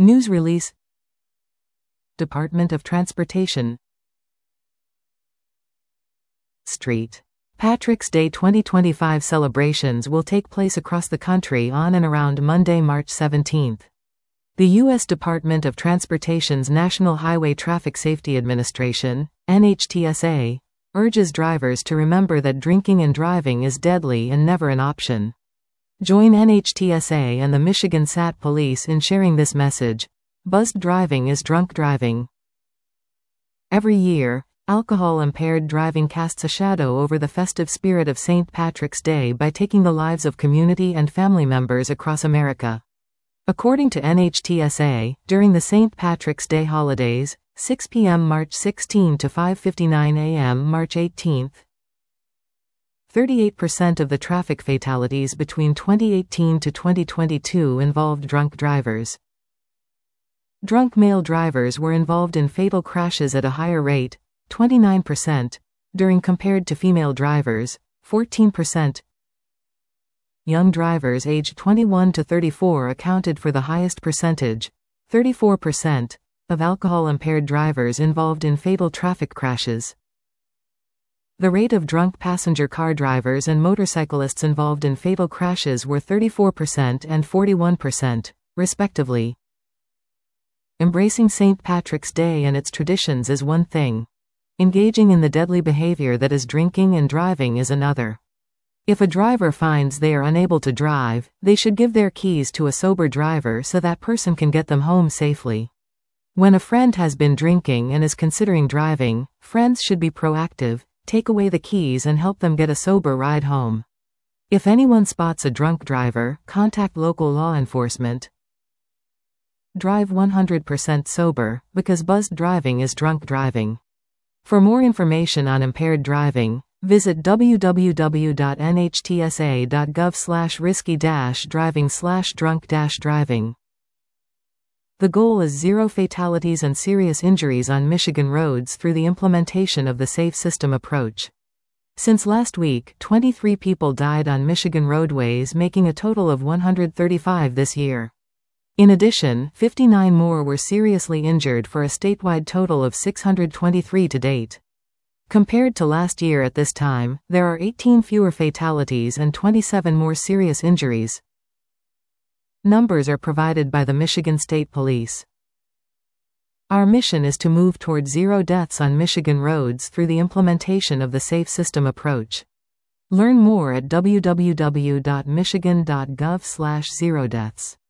News release. Department of Transportation. St. Patrick's Day 2025 celebrations will take place across the country on and around Monday, March 17. The U.S. Department of Transportation's National Highway Traffic Safety Administration, NHTSA, urges drivers to remember that drinking and driving is deadly and never an option. Join NHTSA and the Michigan SAT Police in sharing this message. Buzzed driving is drunk driving. Every year, alcohol-impaired driving casts a shadow over the festive spirit of St. Patrick's Day by taking the lives of community and family members across America. According to NHTSA, during the St. Patrick's Day holidays, 6 p.m. March 16 to 5:59 a.m. March 18, 38% of the traffic fatalities between 2018 to 2022 involved drunk drivers. Drunk male drivers were involved in fatal crashes at a higher rate, 29%, during compared to female drivers, 14%. Young drivers aged 21 to 34 accounted for the highest percentage, 34%, of alcohol-impaired drivers involved in fatal traffic crashes. The rate of drunk passenger car drivers and motorcyclists involved in fatal crashes were 34% and 41%, respectively. Embracing St. Patrick's Day and its traditions is one thing. Engaging in the deadly behavior that is drinking and driving is another. If a driver finds they are unable to drive, they should give their keys to a sober driver so that person can get them home safely. When a friend has been drinking and is considering driving, friends should be proactive, take away the keys and help them get a sober ride home. If anyone spots a drunk driver, contact local law enforcement. Drive 100% sober, because buzzed driving is drunk driving. For more information on impaired driving, visit www.nhtsa.gov/risky-driving/drunk-driving. The goal is zero fatalities and serious injuries on Michigan roads through the implementation of the Safe System approach. Since last week, 23 people died on Michigan roadways, making a total of 135 this year. In addition, 59 more were seriously injured for a statewide total of 623 to date. Compared to last year at this time, there are 18 fewer fatalities and 27 more serious injuries. Numbers are provided by the Michigan State Police. Our mission is to move toward zero deaths on Michigan roads through the implementation of the Safe System approach. Learn more at www.michigan.gov/0deaths.